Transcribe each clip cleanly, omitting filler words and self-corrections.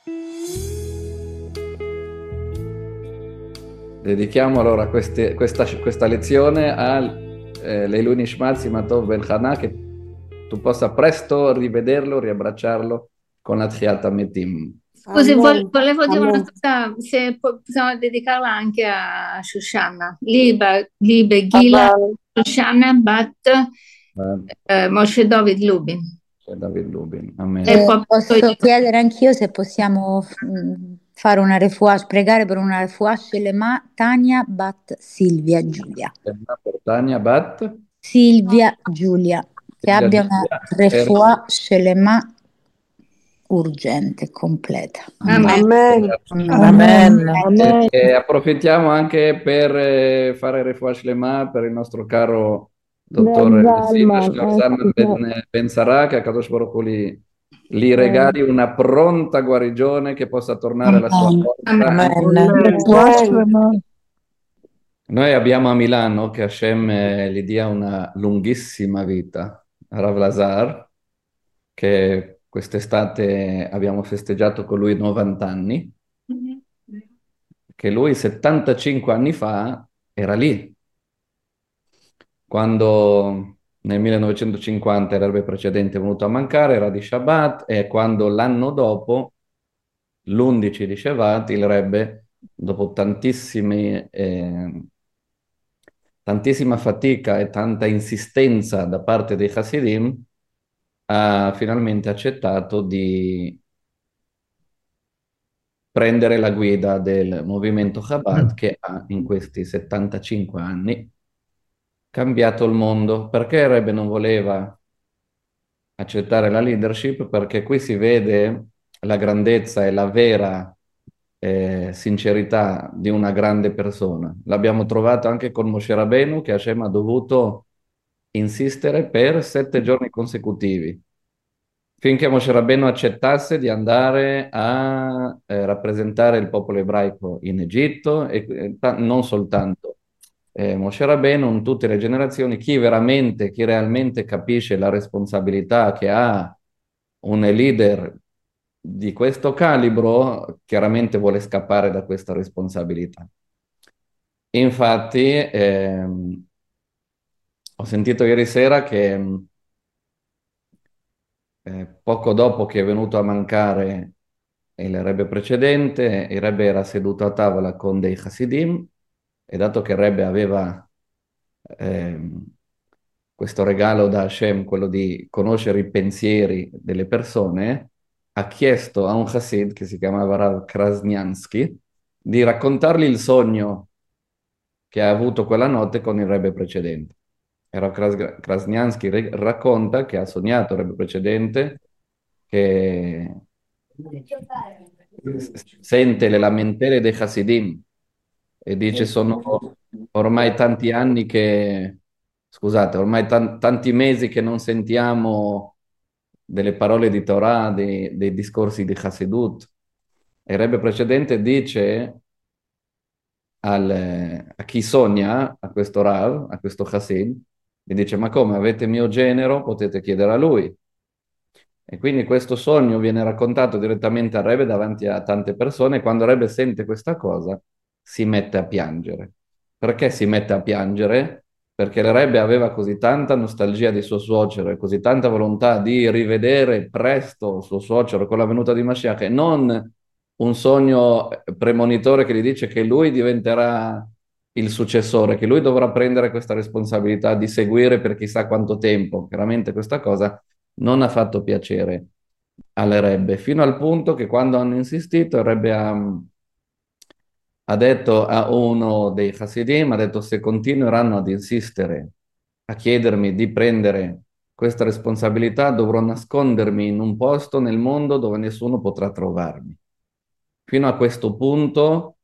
Dedichiamo allora questa lezione a Leilui Nishmat Simatov Ben Hana, che tu possa presto rivederlo, riabbracciarlo con la Tchiat Metim. Scusi, Amen, volevo dire una amen. cosa, se possiamo dedicarla anche a Shoshana. Liebe Gila, Amen. Shoshana Bat Moshe David Lubin. C'è David Lubin. Amen. E poi Posso chiedere anch'io se possiamo fare una refuah, pregare per una refuah Shelema Tania Bat Silvia Giulia. Per Tania Bat, Silvia Giulia, che Silvia abbia una Giulia, refuah Shelema urgente, completa. Amen. Amen. Amen. Amen. E approfittiamo anche per fare Refuah Shlema per il nostro caro dottor Sindash Zalman Ben Sarah, che a Kadosh Baruch Hu gli regali una pronta guarigione che possa tornare alla sua forza. Amen. Noi abbiamo a Milano che Hashem gli dia una lunghissima vita, Rav Lazar, che quest'estate abbiamo festeggiato con lui 90 anni, che lui 75 anni fa era lì, quando nel 1950 il rebbe precedente è venuto a mancare, era di Shabbat, e quando l'anno dopo, l'11 di Shevat, il rebbe, dopo tantissima fatica e tanta insistenza da parte dei Hasidim, ha finalmente accettato di prendere la guida del movimento Chabad, che ha in questi 75 anni cambiato il mondo. Perché il Rebbe non voleva accettare la leadership? Perché qui si vede la grandezza e la vera sincerità di una grande persona. L'abbiamo trovato anche con Moshe Rabbeinu, che Hashem ha dovuto insistere per 7 giorni consecutivi, finché Moshe Rabbeinu accettasse di andare a rappresentare il popolo ebraico in Egitto, e non soltanto Moshe Rabbeinu, in tutte le generazioni, chi realmente capisce la responsabilità che ha un leader di questo calibro, chiaramente vuole scappare da questa responsabilità. Infatti, ho sentito ieri sera che poco dopo che è venuto a mancare il rebbe precedente, il rebbe era seduto a tavola con dei Hasidim, e dato che il rebbe aveva ehm, questo regalo da Hashem, quello di conoscere i pensieri delle persone, ha chiesto a un Hasid che si chiamava Rav Krasniansky di raccontargli il sogno che ha avuto quella notte con il rebbe precedente. E Rav Krasniansky racconta che ha sognato il rebbe precedente, che sente le lamentele dei Hasidim e dice: sono ormai tanti anni che, scusate, ormai tanti mesi che non sentiamo delle parole di Torah, dei discorsi di Hasidut. E il Rebbe precedente dice a chi sogna, a questo Rav, a questo Hasid, gli dice: ma come, avete mio genero, potete chiedere a lui. E quindi questo sogno viene raccontato direttamente al Rebbe davanti a tante persone, e quando il Rebbe sente questa cosa si mette a piangere. Perché si mette a piangere? Perché il Rebbe aveva così tanta nostalgia di suo suocero e così tanta volontà di rivedere presto suo suocero con la venuta di Mashiach, e non un sogno premonitore che gli dice che lui diventerà il successore, che lui dovrà prendere questa responsabilità di seguire per chissà quanto tempo. Chiaramente questa cosa non ha fatto piacere alle Rebbe, fino al punto che quando hanno insistito, il Rebbe ha detto a uno dei Hasidim, ha detto: se continueranno ad insistere, a chiedermi di prendere questa responsabilità, dovrò nascondermi in un posto nel mondo dove nessuno potrà trovarmi. Fino a questo punto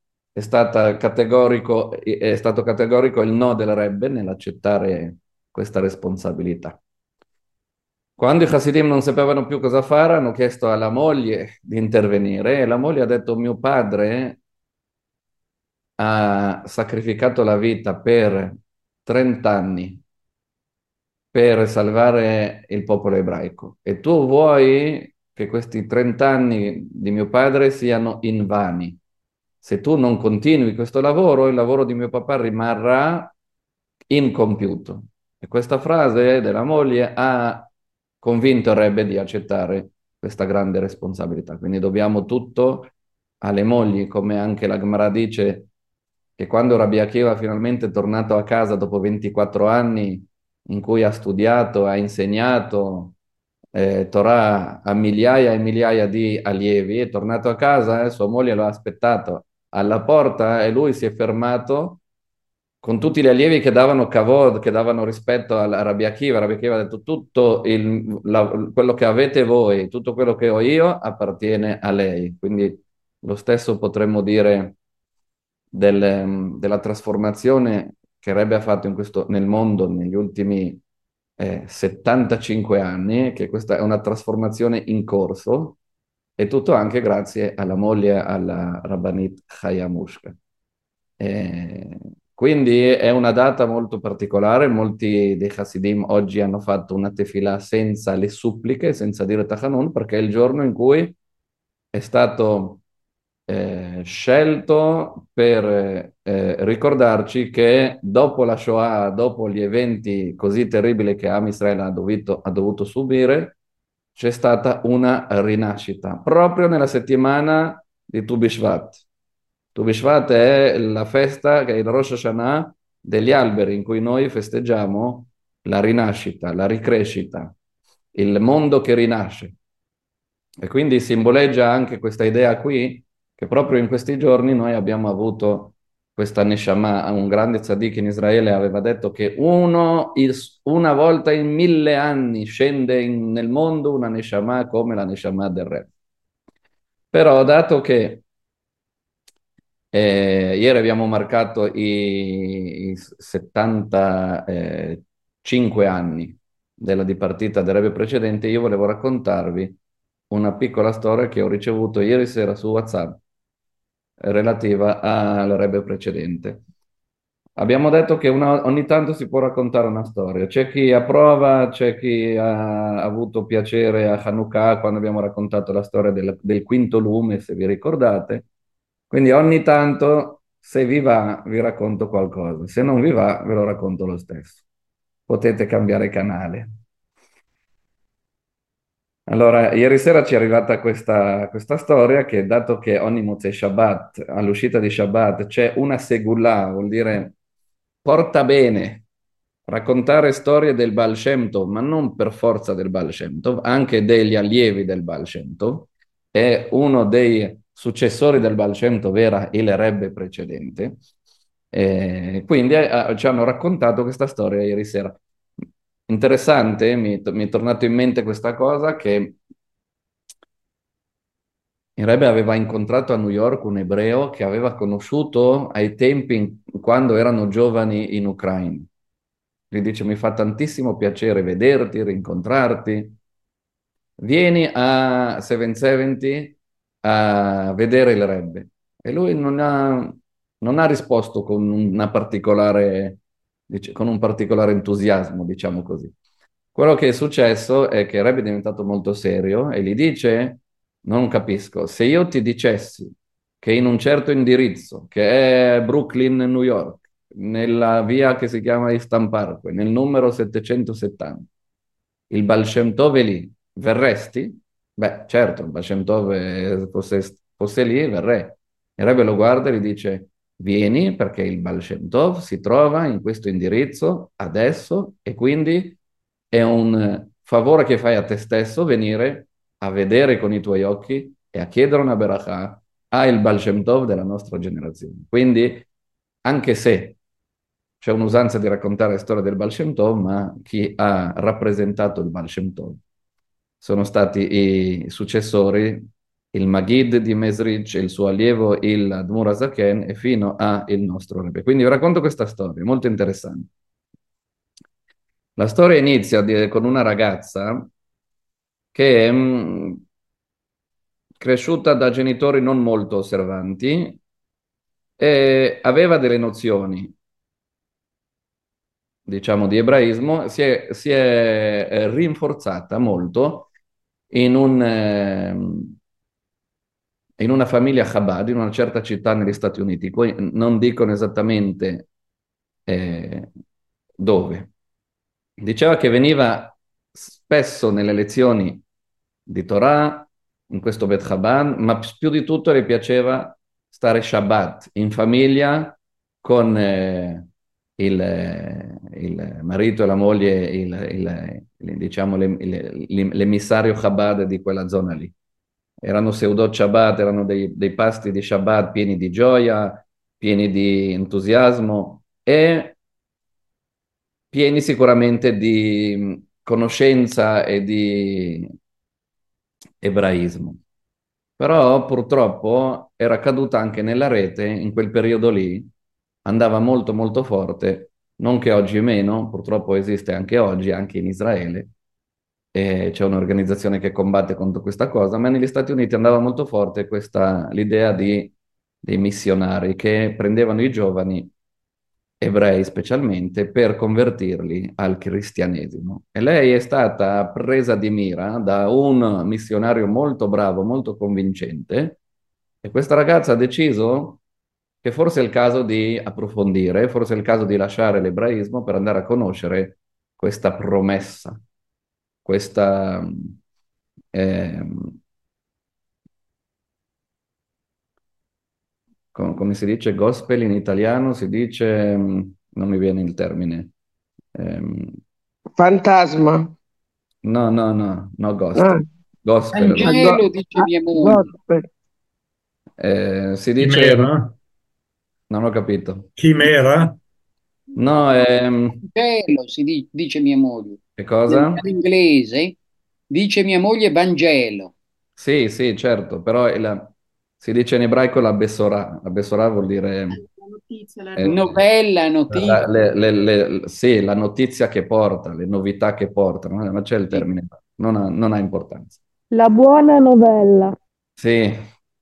è stato categorico il no del Rebbe nell'accettare questa responsabilità. Quando i Hasidim non sapevano più cosa fare, hanno chiesto alla moglie di intervenire, e la moglie ha detto: mio padre ha sacrificato la vita per 30 anni per salvare il popolo ebraico, e tu vuoi che questi 30 anni di mio padre siano invani. Se tu non continui questo lavoro, il lavoro di mio papà rimarrà incompiuto. E questa frase della moglie ha convinto il Rebbe di accettare questa grande responsabilità. Quindi dobbiamo tutto alle mogli, come anche la Gemara dice che quando Rabbi Akiva finalmente è tornato a casa dopo 24 anni in cui ha studiato, ha insegnato Torah a migliaia e migliaia di allievi, è tornato a casa, sua moglie lo ha aspettato alla porta e lui si è fermato con tutti gli allievi che davano kavod, che davano rispetto a Rabbi Akiva. Rabbi Akiva ha detto tutto quello che avete voi, tutto quello che ho io appartiene a lei. Quindi lo stesso potremmo dire della trasformazione che Rebbe ha fatto nel mondo negli ultimi 75 anni, che questa è una trasformazione in corso, e tutto anche grazie alla moglie, alla Rabbanit Chaya Mushka. Quindi è una data molto particolare, molti dei Hasidim oggi hanno fatto una tefillah senza le suppliche, senza dire Tachanun, perché è il giorno in cui è stato scelto per ricordarci che dopo la Shoah, dopo gli eventi così terribili che Am Israele ha dovuto subire, c'è stata una rinascita, proprio nella settimana di Tu B'Shvat. Tu B'Shvat è la festa, che è il Rosh Hashanah degli alberi, in cui noi festeggiamo la rinascita, la ricrescita, il mondo che rinasce. E quindi simboleggia anche questa idea qui, che proprio in questi giorni noi abbiamo avuto questa Neshama. Un grande tzaddik in Israele aveva detto che una volta in 1000 anni scende nel mondo una Neshama come la Neshama del Re. Però dato che ieri abbiamo marcato i 75 anni della dipartita del Rebbe precedente, io volevo raccontarvi una piccola storia che ho ricevuto ieri sera su WhatsApp relativa al Rebbe precedente. Abbiamo detto che ogni tanto si può raccontare una storia. C'è chi approva, c'è chi ha avuto piacere a Hanukkah quando abbiamo raccontato la storia del quinto lume, se vi ricordate. Quindi ogni tanto, se vi va, vi racconto qualcosa. Se non vi va, ve lo racconto lo stesso. Potete cambiare canale. Allora, ieri sera ci è arrivata questa storia che, dato che ogni Motzei Shabbat, all'uscita di Shabbat, c'è una segulà, vuol dire porta bene, raccontare storie del Baal Shem Tov, ma non per forza del Baal Shem Tov, anche degli allievi del Baal Shem Tov, e uno dei successori del Baal Shem Tov era il Rebbe precedente. Quindi ci hanno raccontato questa storia ieri sera. Interessante, mi è tornato in mente questa cosa che il Rebbe aveva incontrato a New York un ebreo che aveva conosciuto ai tempi quando erano giovani in Ucraina. Gli dice: mi fa tantissimo piacere vederti, rincontrarti. Vieni a 770 a vedere il Rebbe. E lui non ha risposto con con un particolare entusiasmo, diciamo così. Quello che è successo è che il Rebbe è diventato molto serio e gli dice: non capisco, se io ti dicessi che in un certo indirizzo, che è Brooklyn, New York, nella via che si chiama Eastern Parkway, nel numero 770, il Baal Shem Tov è lì, verresti? Beh, certo, il Baal Shem Tov fosse lì, verrei. Il Rebbe lo guarda e gli dice: vieni perché il Baal Shem Tov si trova in questo indirizzo adesso e quindi è un favore che fai a te stesso venire a vedere con i tuoi occhi e a chiedere una berachà al Baal Shem Tov della nostra generazione. Quindi, anche se c'è un'usanza di raccontare la storia del Baal Shem Tov, ma chi ha rappresentato il Baal Shem Tov sono stati i successori, il Magid di Mesrich, il suo allievo, il Admur HaZaken, e fino a il nostro Rebbe. Quindi vi racconto questa storia, molto interessante. La storia inizia con una ragazza che è cresciuta da genitori non molto osservanti e aveva delle nozioni, diciamo, di ebraismo, si è rinforzata molto in in una famiglia Chabad, in una certa città negli Stati Uniti. Poi non dicono esattamente eh, dove. Diceva che veniva spesso nelle lezioni di Torah, in questo Bet Chabad, ma più di tutto le piaceva stare Shabbat in famiglia con il marito e la moglie, diciamo, l'emissario Chabad di quella zona lì. Erano Seudot Shabbat, erano dei pasti di Shabbat pieni di gioia, pieni di entusiasmo e pieni sicuramente di conoscenza e di ebraismo. Però purtroppo era caduta anche nella rete, in quel periodo lì, andava molto molto forte, non che oggi meno, purtroppo esiste anche oggi, anche in Israele, e c'è un'organizzazione che combatte contro questa cosa, ma negli Stati Uniti andava molto forte l'idea dei missionari che prendevano i giovani ebrei specialmente per convertirli al cristianesimo. E lei è stata presa di mira da un missionario molto bravo, molto convincente, e questa ragazza ha deciso che forse è il caso di approfondire, forse è il caso di lasciare l'ebraismo per andare a conoscere questa promessa, questa, ehm, come si dice gospel in italiano? Si dice, non mi viene il termine. Ehm, Fantasma. no, no, no, no, Ah, gospel. Vangelo, dice mia moglie. gospel. Si dice, Chimera? non ho capito. Chimera? No, Vangelo, dice mia moglie. che cosa? In inglese dice mia moglie Vangelo. Sì, sì, certo, però si dice in ebraico la Besorah. La Besorah vuol dire La notizia, la Novella, notizia. sì, la notizia che porta, le novità che portano, ma c'è il termine, non ha importanza. La buona novella. Sì,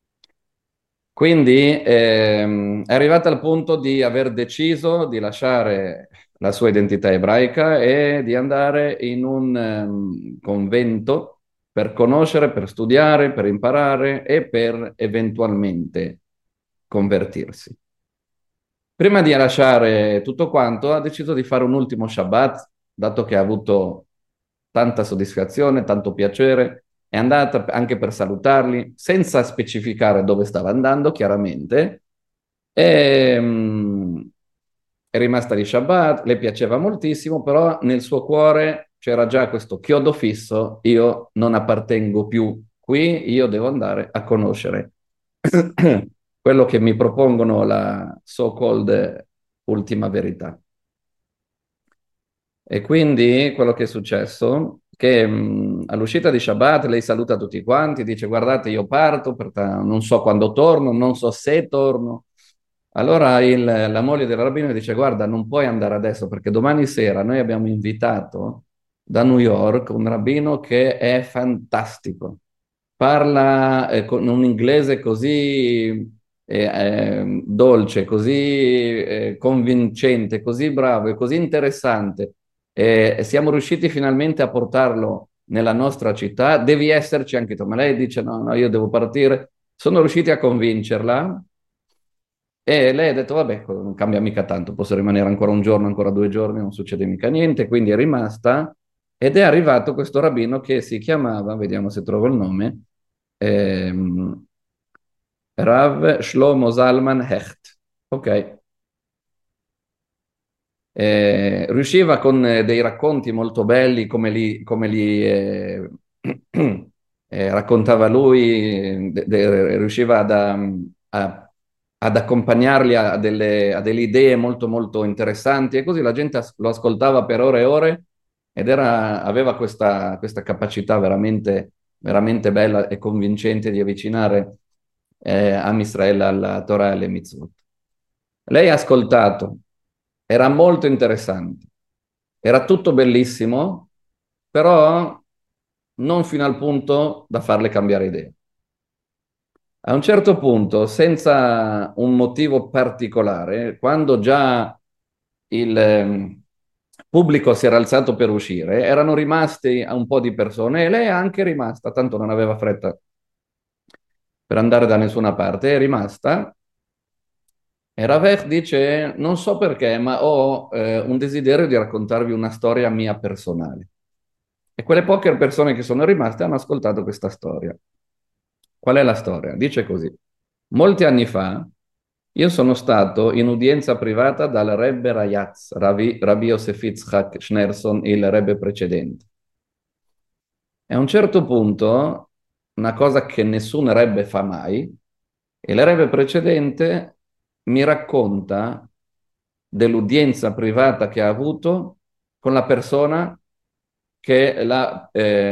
quindi è arrivata al punto di aver deciso di lasciare la sua identità ebraica e di andare in un convento per conoscere, per studiare, per imparare e per eventualmente convertirsi. Prima di lasciare tutto quanto, ha deciso di fare un ultimo Shabbat, dato che ha avuto tanta soddisfazione, tanto piacere. È andata anche per salutarli, senza specificare dove stava andando, chiaramente. E, è rimasta di Shabbat, le piaceva moltissimo, però nel suo cuore c'era già questo chiodo fisso: io non appartengo più qui, io devo andare a conoscere quello che mi propongono la so-called ultima verità. E quindi quello che è successo, che all'uscita di Shabbat lei saluta tutti quanti, dice: guardate, io parto, non so quando torno, non so se torno. Allora la moglie del rabbino dice: guarda, non puoi andare adesso perché domani sera noi abbiamo invitato da New York un rabbino che è fantastico. Parla con un inglese così dolce, così convincente, così bravo e così interessante. E siamo riusciti finalmente a portarlo nella nostra città. Devi esserci anche tu. Ma lei dice: no, no, io devo partire. Sono riusciti a convincerla e lei ha detto: vabbè, non cambia mica tanto, posso rimanere ancora un giorno, ancora 2 giorni, non succede mica niente. Quindi è rimasta ed è arrivato questo rabbino che si chiamava, vediamo se trovo il nome, ehm, Rav Shlomo Zalman Hecht. Ok. Riusciva con dei racconti molto belli, raccontava lui, riusciva ad accompagnarli a delle idee molto molto interessanti, e così la gente lo ascoltava per ore e ore ed aveva questa capacità veramente, veramente bella e convincente di avvicinare Am Israele alla Torah e alle mitzvot. Lei ha ascoltato, era molto interessante, era tutto bellissimo, però non fino al punto da farle cambiare idea. A un certo punto, senza un motivo particolare, quando già il, pubblico si era alzato per uscire, erano rimasti un po' di persone e lei è anche rimasta, tanto non aveva fretta per andare da nessuna parte, è rimasta. E Ravech dice, non so perché, ma ho un desiderio di raccontarvi una storia mia personale. E quelle poche persone che sono rimaste hanno ascoltato questa storia. Qual è la storia? Dice così. Molti anni fa io sono stato in udienza privata dal Rebbe Rayatz, Rabbi Yosef Yitzhak Schneerson, il Rebbe precedente. E a un certo punto, una cosa che nessun Rebbe fa mai, il Rebbe precedente mi racconta dell'udienza privata che ha avuto con la persona che l'ha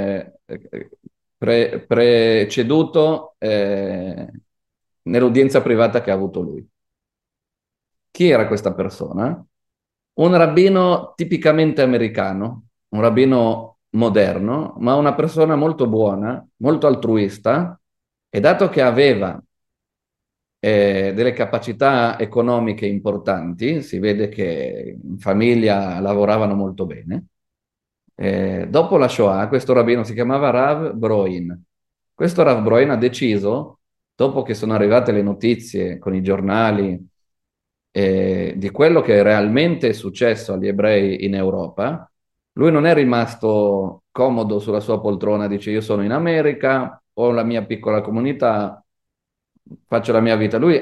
preceduto nell'udienza privata che ha avuto lui. Chi era questa persona? Un rabbino tipicamente americano, un rabbino moderno, ma una persona molto buona, molto altruista, e dato che aveva delle capacità economiche importanti, si vede che in famiglia lavoravano molto bene. Dopo la Shoah, questo rabbino si chiamava Rav Broin. Questo Rav Broin ha deciso, dopo che sono arrivate le notizie con i giornali di quello che realmente è successo agli ebrei in Europa, lui non è rimasto comodo sulla sua poltrona, dice io sono in America, ho la mia piccola comunità, faccio la mia vita. Lui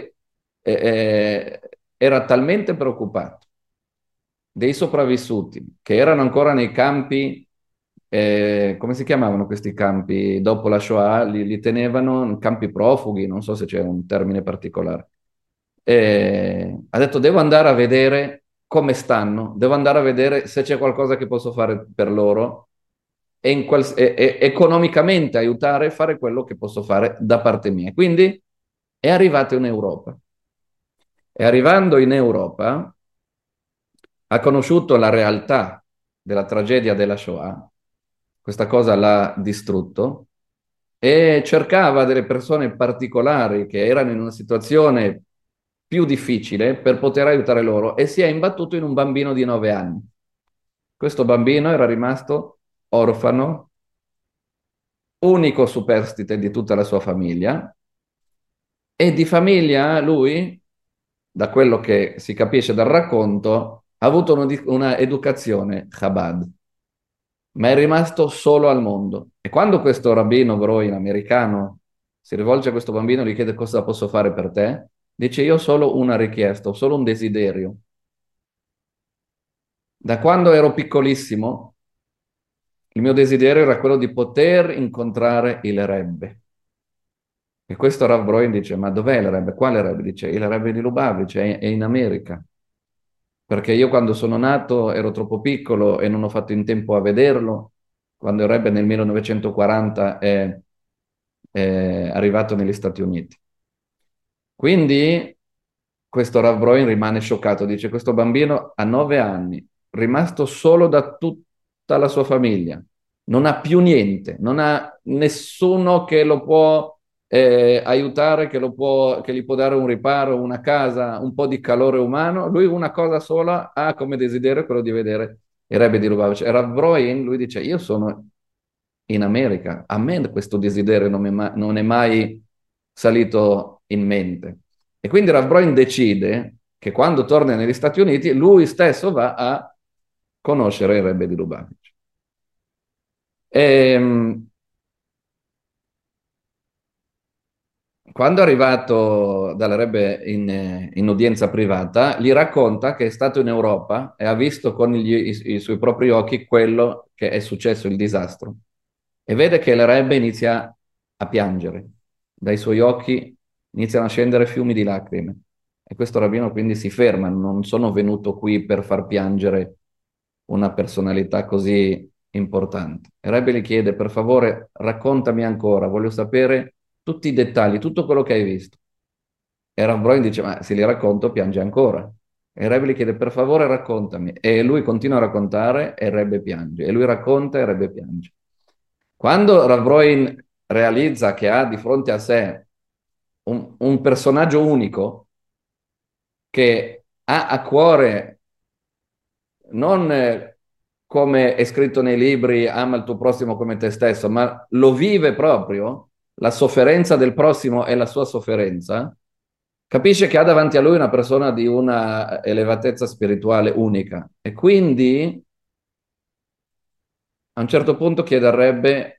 era talmente preoccupato dei sopravvissuti che erano ancora nei campi, come si chiamavano questi campi? Dopo la Shoah li tenevano in campi profughi, non so se c'è un termine particolare. Ha detto devo andare a vedere come stanno, devo andare a vedere se c'è qualcosa che posso fare per loro e, economicamente aiutare a fare quello che posso fare da parte mia. Quindi è arrivato in Europa. E arrivando in Europa ha conosciuto la realtà della tragedia della Shoah, questa cosa l'ha distrutto, e cercava delle persone particolari che erano in una situazione più difficile per poter aiutare loro e si è imbattuto in un bambino di 9 anni. Questo bambino era rimasto orfano, unico superstite di tutta la sua famiglia, e di famiglia lui, da quello che si capisce dal racconto, ha avuto una educazione Chabad, ma è rimasto solo al mondo. E quando questo rabbino Broin americano si rivolge a questo bambino e gli chiede cosa posso fare per te, dice io ho solo una richiesta, ho solo un desiderio. Da quando ero piccolissimo, il mio desiderio era quello di poter incontrare il Rebbe. E questo Rav Broin dice, ma dov'è il Rebbe? Quale Rebbe? Dice, il Rebbe di Lubavitch, è in America. Perché io quando sono nato ero troppo piccolo e non ho fatto in tempo a vederlo. Quando il Rebbe nel 1940 è arrivato negli Stati Uniti. Quindi questo Rav Broin rimane scioccato, dice, questo bambino ha 9 anni, rimasto solo da tutta la sua famiglia, non ha più niente, non ha nessuno che lo può aiutare, che gli può dare un riparo, una casa, un po' di calore umano. Lui una cosa sola ha come desiderio quello di vedere il Rebbe di Lubavitch. E Rav Broin, lui dice, io sono in America, a me questo desiderio non è mai salito in mente. E quindi Rav Broin decide che quando torna negli Stati Uniti lui stesso va a conoscere il Rebbe di Lubavitch. Quando è arrivato dal Rebbe in udienza privata, gli racconta che è stato in Europa e ha visto con i suoi propri occhi quello che è successo, il disastro. E vede che il Rebbe inizia a piangere. Dai suoi occhi iniziano a scendere fiumi di lacrime. E questo rabbino quindi si ferma, non sono venuto qui per far piangere una personalità così importante. Il Rebbe gli chiede, per favore, raccontami ancora, voglio sapere tutti i dettagli, tutto quello che hai visto. E Rav Broin dice, ma se li racconto piange ancora. E il Rebbe gli chiede, per favore raccontami. E lui continua a raccontare e il Rebbe piange. E lui racconta e il Rebbe piange. Quando Rav Broin realizza che ha di fronte a sé un personaggio unico che ha a cuore non come è scritto nei libri, ama il tuo prossimo come te stesso, ma lo vive proprio, la sofferenza del prossimo è la sua sofferenza, capisce che ha davanti a lui una persona di una elevatezza spirituale unica e quindi a un certo punto chiederebbe: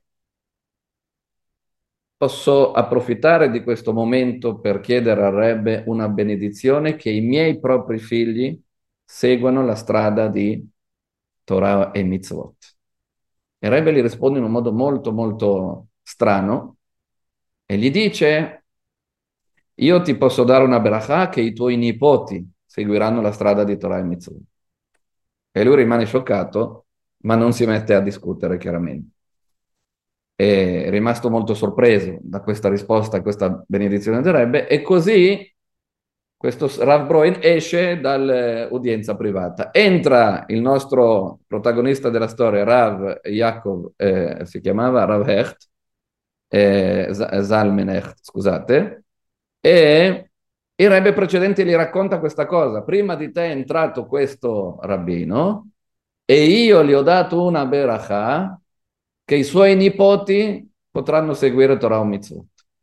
posso approfittare di questo momento per chiedere al Rebbe una benedizione che i miei propri figli seguano la strada di Torah e Mitzvot. E il Rebbe gli risponde in un modo molto molto strano e gli dice: io ti posso dare una bracha che i tuoi nipoti seguiranno la strada di Torah e Mitzvot. E lui rimane scioccato, ma non si mette a discutere chiaramente. È rimasto molto sorpreso da questa risposta, a questa benedizione del Rebbe, e così questo Rav Broin esce dall'udienza privata. Entra il nostro protagonista della storia, Rav Yaakov, si chiamava Rav Hecht, Zalman Hecht, scusate, e il Rebbe precedente gli racconta questa cosa: prima di te è entrato questo rabbino e io gli ho dato una beracha che i suoi nipoti potranno seguire Torah o Mitzvot.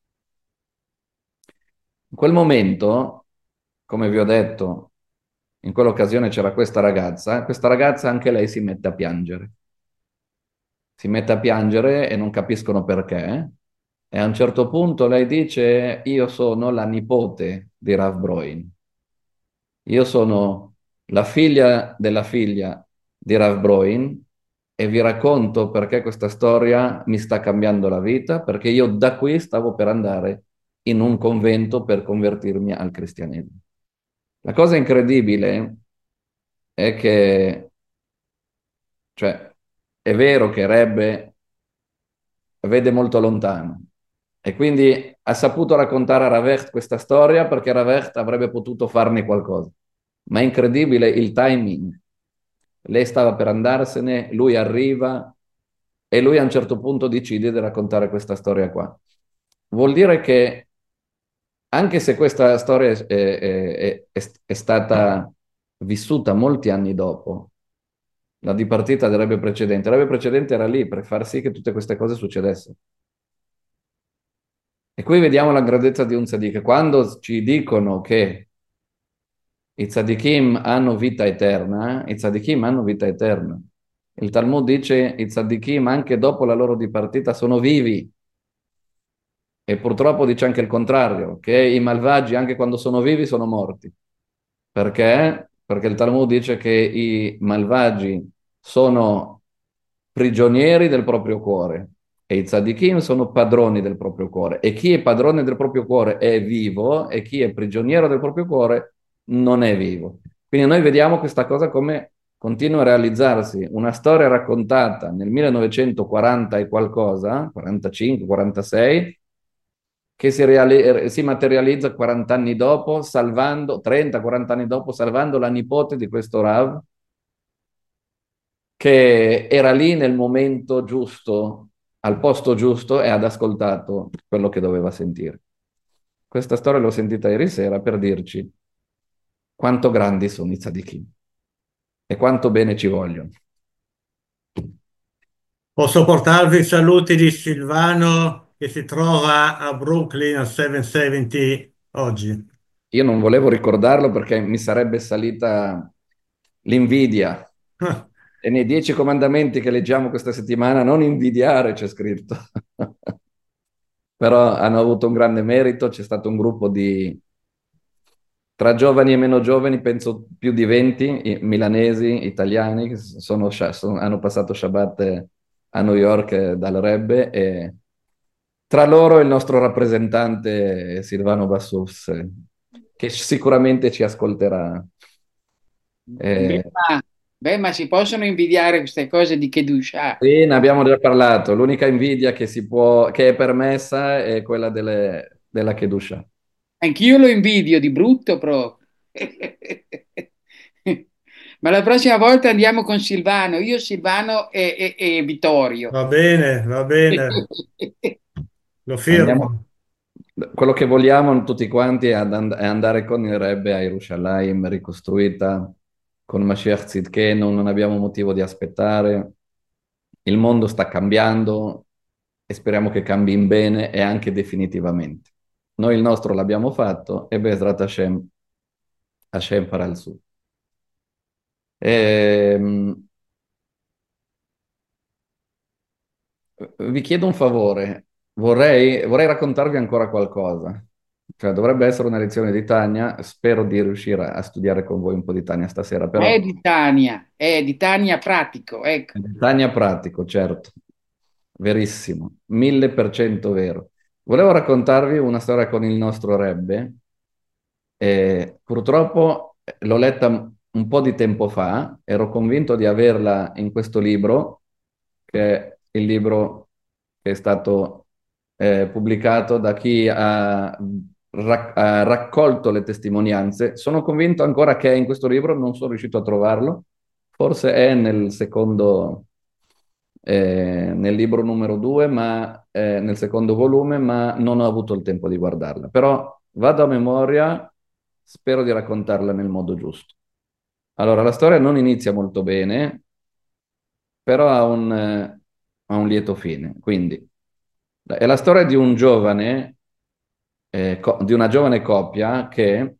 In quel momento, come vi ho detto, in quell'occasione c'era questa ragazza anche lei si mette a piangere. Si mette a piangere e non capiscono perché. E a un certo punto lei dice: io sono la nipote di Rav Broin. Io sono la figlia della figlia di Rav Broin e vi racconto perché questa storia mi sta cambiando la vita, perché io da qui stavo per andare in un convento per convertirmi al cristianesimo. La cosa incredibile è che, cioè, è vero che Rebbe vede molto lontano e quindi ha saputo raccontare a Ravecht questa storia perché Ravecht avrebbe potuto farne qualcosa. Ma è incredibile il timing. Lei stava per andarsene, lui arriva e lui a un certo punto decide di raccontare questa storia qua. Vuol dire che anche se questa storia è stata vissuta molti anni dopo, la dipartita del il Rebbe precedente era lì per far sì che tutte queste cose succedessero. E qui vediamo la grandezza di un tzaddik. Quando ci dicono che i tzaddikim hanno vita eterna, i tzaddikim hanno vita eterna. Il Talmud dice i tzaddikim anche dopo la loro dipartita sono vivi. E purtroppo dice anche il contrario, che i malvagi anche quando sono vivi sono morti. Perché? Perché il Talmud dice che i malvagi sono prigionieri del proprio cuore e i tzaddikim sono padroni del proprio cuore. E chi è padrone del proprio cuore è vivo e chi è prigioniero del proprio cuore non è vivo. Quindi noi vediamo questa cosa come continua a realizzarsi. Una storia raccontata nel 1940 e qualcosa, 45, 46, che si materializza 40 anni dopo, salvando, 30-40 anni dopo, salvando la nipote di questo Rav, che era lì nel momento giusto, al posto giusto e ha ascoltato quello che doveva sentire. Questa storia l'ho sentita ieri sera per dirci quanto grandi sono i tzadikim e quanto bene ci vogliono. Posso portarvi i saluti di Silvano che si trova a Brooklyn al 770 oggi. Io non volevo ricordarlo perché mi sarebbe salita l'invidia. E nei 10 comandamenti che leggiamo questa settimana, non invidiare c'è scritto. Però hanno avuto un grande merito, c'è stato un gruppo di, tra giovani e meno giovani, penso più di 20 milanesi, italiani, che hanno passato Shabbat a New York dal Rebbe, e tra loro il nostro rappresentante Silvano Bassous, che sicuramente ci ascolterà. Ma si possono invidiare queste cose di Kedusha? Sì, ne abbiamo già parlato. L'unica invidia che che è permessa è quella della Kedusha. Anch'io lo invidio di brutto proprio. Ma la prossima volta andiamo con Silvano, io, Silvano e Vittorio. Va bene, lo firmo. Quello che vogliamo tutti quanti è andare con il Rebbe a Yerushalayim ricostruita con Mashiach Tzidkenu, non abbiamo motivo di aspettare. Il mondo sta cambiando e speriamo che cambi in bene e anche definitivamente. Noi il nostro l'abbiamo fatto e Bezrat Hashem, Hashem farà il suo. Ehm, Vi chiedo un favore, vorrei raccontarvi ancora qualcosa. Cioè, dovrebbe essere una lezione di Tania, spero di riuscire a studiare con voi un po' di Tania stasera, però È di Tania pratico, ecco. di Tania pratico, certo, verissimo, 1000% vero. Volevo raccontarvi una storia con il nostro Rebbe, purtroppo l'ho letta un po' di tempo fa, ero convinto di averla in questo libro, che è il libro che è stato pubblicato da chi ha raccolto le testimonianze. Sono convinto ancora che è in questo libro, non sono riuscito a trovarlo, forse è nel libro numero 2, ma nel secondo volume, ma non ho avuto il tempo di guardarla. Però vado a memoria, spero di raccontarla nel modo giusto. Allora, la storia non inizia molto bene, però ha un lieto fine. Quindi, è la storia di un giovane, di una giovane coppia che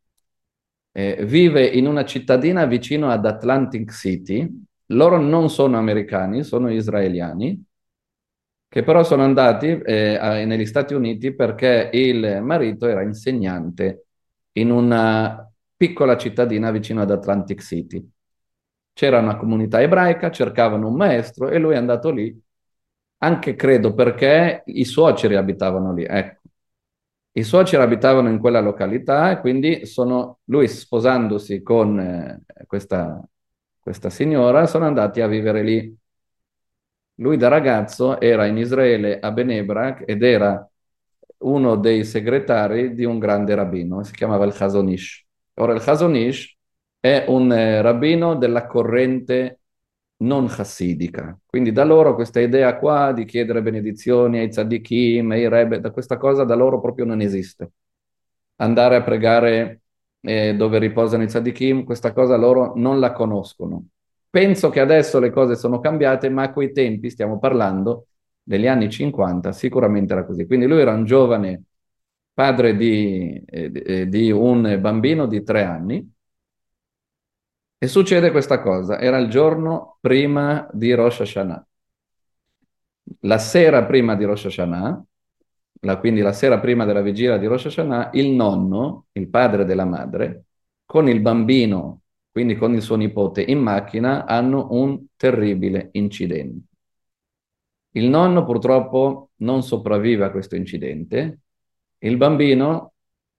vive in una cittadina vicino ad Atlantic City. Loro non sono americani, sono israeliani, che però sono andati negli Stati Uniti perché il marito era insegnante in una piccola cittadina vicino ad Atlantic City. C'era una comunità ebraica, cercavano un maestro e lui è andato lì, anche credo perché i suoceri abitavano lì. Ecco, i suoceri abitavano in quella località e quindi lui sposandosi con questa signora, sono andati a vivere lì. Lui da ragazzo era in Israele a Bnei ed era uno dei segretari di un grande rabbino, si chiamava il Chazon Ish. Ora il Chazon Ish è un rabbino della corrente non chassidica, quindi da loro questa idea qua di chiedere benedizioni ai tzaddikim, ai rebbe, da questa cosa da loro proprio non esiste. Andare a pregare dove riposano i tzaddikim, questa cosa loro non la conoscono. Penso che adesso le cose sono cambiate, ma a quei tempi, stiamo parlando degli anni 50, sicuramente era così. Quindi lui era un giovane padre di un bambino di 3 anni e succede questa cosa. Era il giorno prima di Rosh Hashanah. La sera prima di Rosh Hashanah, quindi la sera prima della vigilia di Rosh Hashanah, il nonno, il padre della madre, con il bambino, quindi con il suo nipote in macchina, hanno un terribile incidente. Il nonno purtroppo non sopravvive a questo incidente, il bambino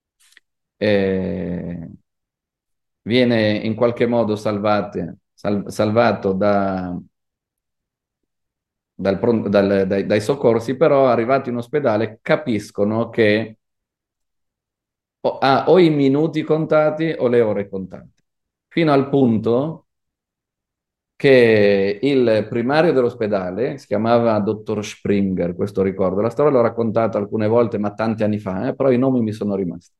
viene in qualche modo salvato dai soccorsi, però arrivati in ospedale capiscono che ha o i minuti contati o le ore contate, fino al punto che il primario dell'ospedale, si chiamava dottor Springer, questo ricordo, la storia l'ho raccontata alcune volte, ma tanti anni fa, però i nomi mi sono rimasti.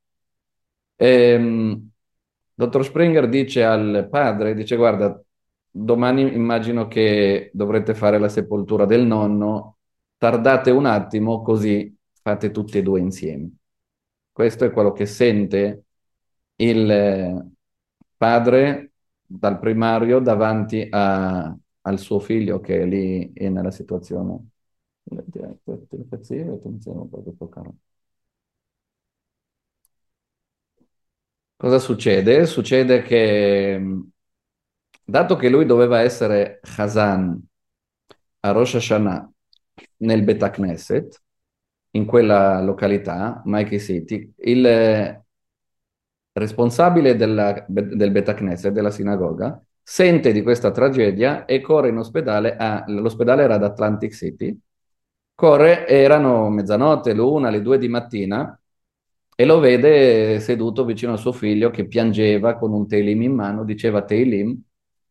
Dottor Springer dice al padre, dice guarda, domani immagino che dovrete fare la sepoltura del nonno, tardate un attimo così fate tutti e due insieme. Questo è quello che sente il padre dal primario davanti al suo figlio che è lì è nella situazione. Cosa succede? Succede che, dato che lui doveva essere Chazan a Rosh Hashanah nel Bet Knesset, in quella località, Mikey City, il responsabile del Bet Knesset, della sinagoga, sente di questa tragedia e corre in ospedale, l'ospedale era ad Atlantic City, corre, erano mezzanotte, l'1, le 2 di mattina, e lo vede seduto vicino a suo figlio che piangeva con un Teilim in mano, diceva Teilim,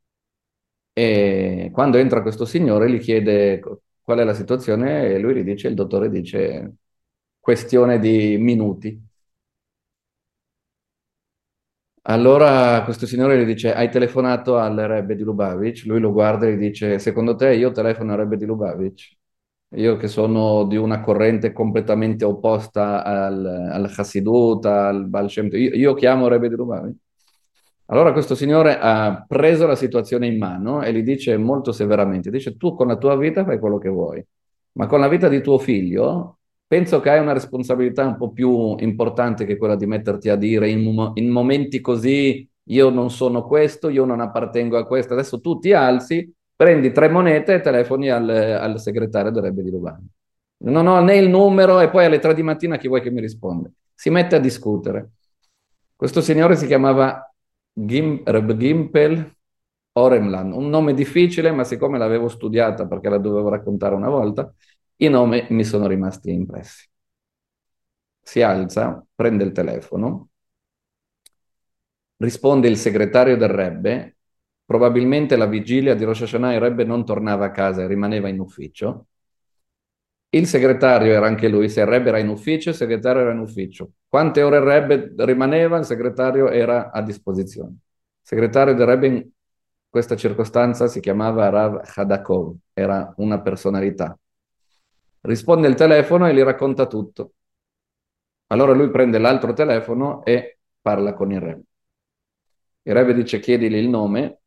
e quando entra questo signore gli chiede qual è la situazione e lui gli dice, il dottore dice, questione di minuti. Allora questo signore gli dice, hai telefonato al Rebbe di Lubavitch? Lui lo guarda e gli dice, secondo te io telefono al Rebbe di Lubavitch? Io che sono di una corrente completamente opposta al Hassidut, al Baal Shem Tov, io chiamo il Rebbe di Lubavitch? Allora questo signore ha preso la situazione in mano e gli dice molto severamente, dice, tu con la tua vita fai quello che vuoi, ma con la vita di tuo figlio penso che hai una responsabilità un po' più importante che quella di metterti a dire in momenti così io non sono questo, io non appartengo a questo. Adesso tu ti alzi, prendi 3 monete e telefoni al segretario del Rebbe di Lubavitch. Non ho né il numero e poi alle 3 di mattina chi vuoi che mi risponde? Si mette a discutere. Questo signore si chiamava Reb Gimpel Oremlan, un nome difficile, ma siccome l'avevo studiata perché la dovevo raccontare una volta, i nomi mi sono rimasti impressi. Si alza, prende il telefono, risponde il segretario del Rebbe, probabilmente la vigilia di Rosh Hashanah il Rebbe non tornava a casa e rimaneva in ufficio. Il segretario era anche lui, se il Rebbe era in ufficio, il segretario era in ufficio. Quante ore il Rebbe rimaneva, il segretario era a disposizione. Il segretario del Rebbe in questa circostanza si chiamava Rav Hadakov, era una personalità. Risponde il telefono e gli racconta tutto. Allora lui prende l'altro telefono e parla con il Rebbe. Il Rebbe dice chiedigli il nome,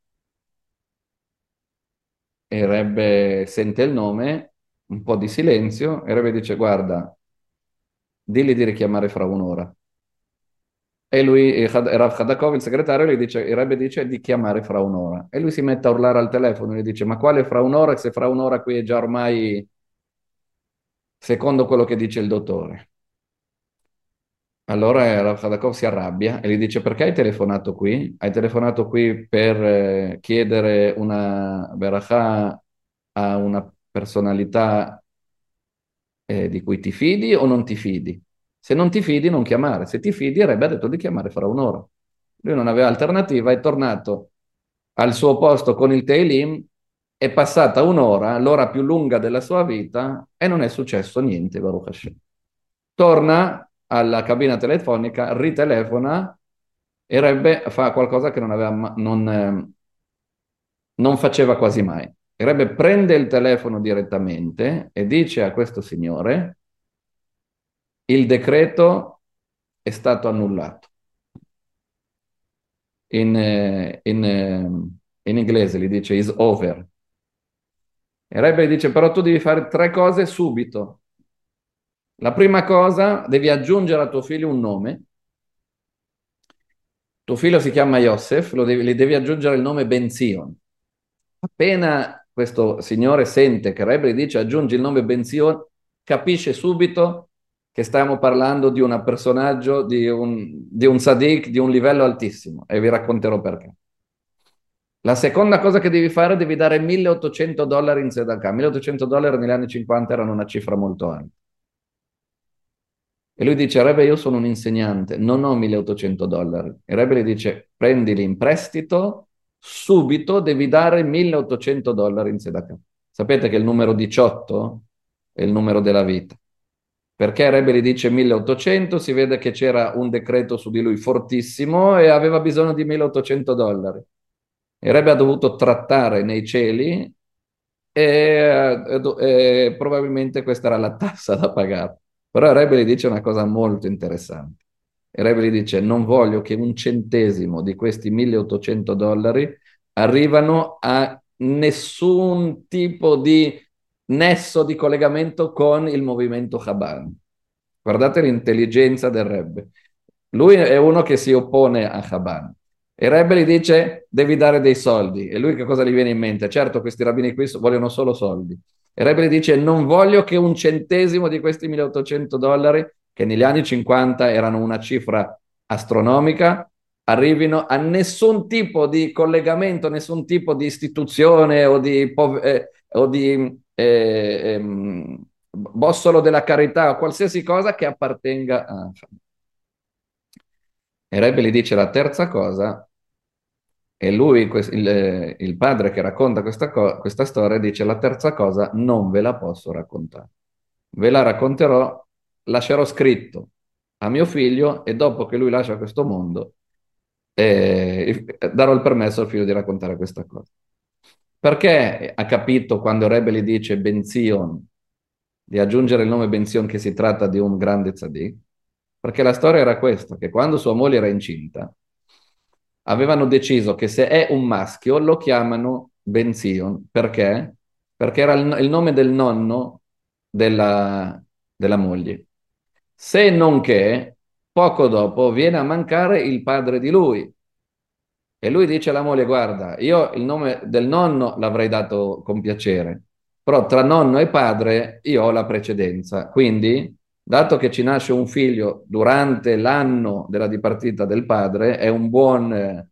e il Rebbe sente il nome, un po' di silenzio, e il Rebbe dice guarda, digli di richiamare fra un'ora. E lui, Rav Hadakov, il segretario, il Rebbe dice di chiamare fra un'ora. E lui si mette a urlare al telefono e gli dice ma quale fra un'ora, se fra un'ora qui è già ormai secondo quello che dice il dottore. Allora Rav Hadakov si arrabbia e gli dice perché hai telefonato qui? Hai telefonato qui per chiedere una berachà a una personalità di cui ti fidi o non ti fidi? Se non ti fidi non chiamare, se ti fidi avrebbe detto di chiamare fra un'ora. Lui non aveva alternativa, è tornato al suo posto con il Teilim, è passata un'ora, l'ora più lunga della sua vita e non è successo niente, Baruch Hashem. Torna alla cabina telefonica, ritelefona e Rebbe fa qualcosa che non faceva quasi mai. Il Rebbe prende il telefono direttamente e dice a questo signore il decreto è stato annullato. In inglese gli dice is over. Il Rebbe gli dice però tu devi fare 3 cose subito. La prima cosa, devi aggiungere a tuo figlio un nome. Tuo figlio si chiama Yosef, gli devi aggiungere il nome Ben Zion. Appena questo signore sente che Rebbe gli dice aggiungi il nome Ben Zion, capisce subito che stiamo parlando di un personaggio, di un tzaddik, di un livello altissimo, e vi racconterò perché. La seconda cosa che devi fare, devi dare $1.800 in tzedakah. $1.800 negli anni 50 erano una cifra molto alta. E lui dice, Rebbe, io sono un insegnante, non ho $1.800. E Rebbe gli dice, prendili in prestito, subito devi dare $1.800 in tzedakah. Sapete che il numero 18 è il numero della vita. Perché Rebbe gli dice 1.800? Si vede che c'era un decreto su di lui fortissimo e aveva bisogno di $1.800. Il Rebbe ha dovuto trattare nei cieli e probabilmente questa era la tassa da pagare. Però il Rebbe gli dice una cosa molto interessante. Il Rebbe gli dice non voglio che un centesimo di questi $1.800 arrivano a nessun tipo di nesso di collegamento con il movimento Chabad. Guardate l'intelligenza del Rebbe. Lui è uno che si oppone a Chabad. E il Rebbe gli dice devi dare dei soldi. E lui che cosa gli viene in mente? Certo, questi rabbini qui vogliono solo soldi. E il Rebbe gli dice non voglio che un centesimo di questi $1.800, che negli anni 50 erano una cifra astronomica, arrivino a nessun tipo di collegamento, nessun tipo di istituzione o di bossolo della carità o qualsiasi cosa che appartenga a... E Rebbe gli dice la terza cosa, e lui, il padre che racconta questa storia, dice la terza cosa non ve la posso raccontare. Ve la racconterò, lascerò scritto a mio figlio e dopo che lui lascia questo mondo, darò il permesso al figlio di raccontare questa cosa. Perché ha capito quando il Rebbe gli dice Benzion, di aggiungere il nome Benzion che si tratta di un grande tzaddik? Perché la storia era questa, che quando sua moglie era incinta, avevano deciso che se è un maschio lo chiamano Benzion. Perché? Perché era il nome del nonno della moglie. Se non che, poco dopo viene a mancare il padre di lui. E lui dice alla moglie, guarda, io il nome del nonno l'avrei dato con piacere, però tra nonno e padre io ho la precedenza. Quindi, dato che ci nasce un figlio durante l'anno della dipartita del padre, è un buon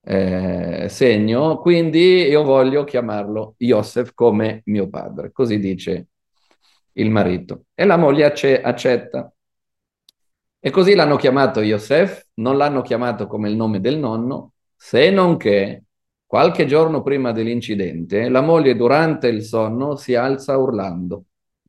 segno, quindi io voglio chiamarlo Yosef come mio padre. Così dice il marito. E la moglie accetta. E così l'hanno chiamato Yosef, non l'hanno chiamato come il nome del nonno, se non che qualche giorno prima dell'incidente la moglie durante il sonno si alza urlando.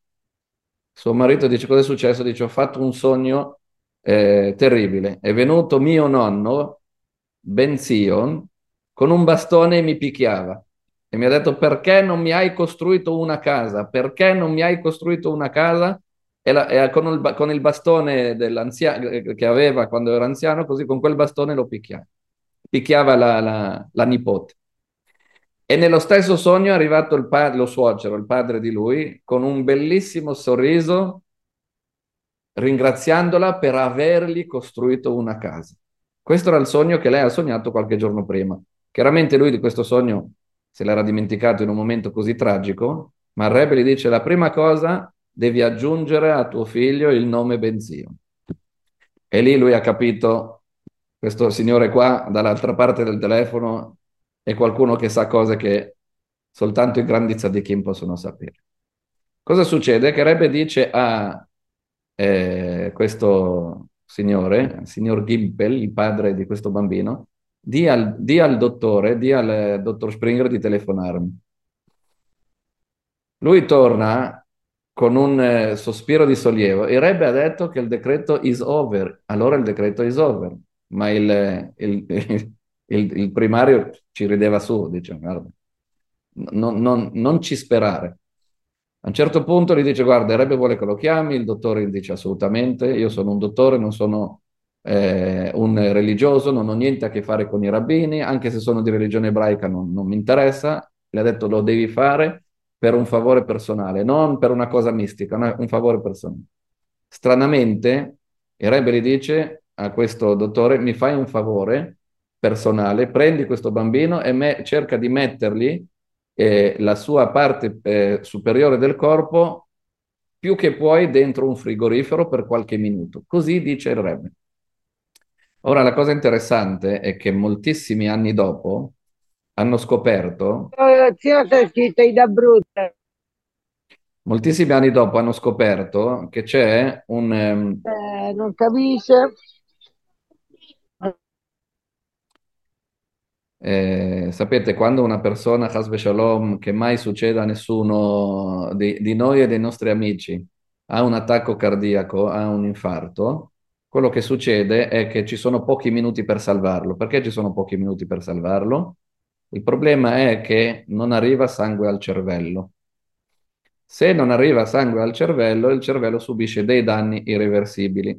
Suo marito dice: cosa è successo? Dice: ho fatto un sogno terribile. È venuto mio nonno, Ben Zion, con un bastone e mi picchiava. E mi ha detto: perché non mi hai costruito una casa? Perché non mi hai costruito una casa? Con il bastone che aveva quando era anziano, così con quel bastone lo picchiava. Picchiava la nipote. E nello stesso sogno è arrivato lo suocero, il padre di lui, con un bellissimo sorriso, ringraziandola per avergli costruito una casa. Questo era il sogno che lei ha sognato qualche giorno prima. Chiaramente lui di questo sogno se l'era dimenticato in un momento così tragico, ma il Rebbe gli dice: la prima cosa, devi aggiungere a tuo figlio il nome Benzio. E lì lui ha capito, questo signore qua, dall'altra parte del telefono, è qualcuno che sa cose che soltanto i grandi tzaddikim possono sapere. Cosa succede? Che Rebbe dice a questo signore, il signor Gimpel, il padre di questo bambino, di al dottore, di al dottor Springer di telefonarmi. Lui torna con un sospiro di sollievo. Il Rebbe ha detto che il decreto is over, allora il decreto is over, ma il primario ci rideva su, dice: guarda, non ci sperare. A un certo punto gli dice: guarda, il Rebbe vuole che lo chiami, il dottore gli dice: assolutamente, io sono un dottore, non sono un religioso, non ho niente a che fare con i rabbini, anche se sono di religione ebraica non mi interessa. Le ha detto: lo devi fare per un favore personale, non per una cosa mistica, no, un favore personale. Stranamente, il Rebbe gli dice a questo dottore: mi fai un favore personale, prendi questo bambino e cerca di mettergli la sua parte superiore del corpo più che puoi dentro un frigorifero per qualche minuto. Così dice il Rebbe. Ora, la cosa interessante è che moltissimi anni dopo hanno scoperto, moltissimi anni dopo hanno scoperto che c'è non capisce. sapete, quando una persona, Hasbe Shalom, che mai succeda a nessuno di noi e dei nostri amici, ha un attacco cardiaco, ha un infarto, quello che succede è che ci sono pochi minuti per salvarlo. Perché ci sono pochi minuti per salvarlo? Il problema è che non arriva sangue al cervello. Se non arriva sangue al cervello, il cervello subisce dei danni irreversibili.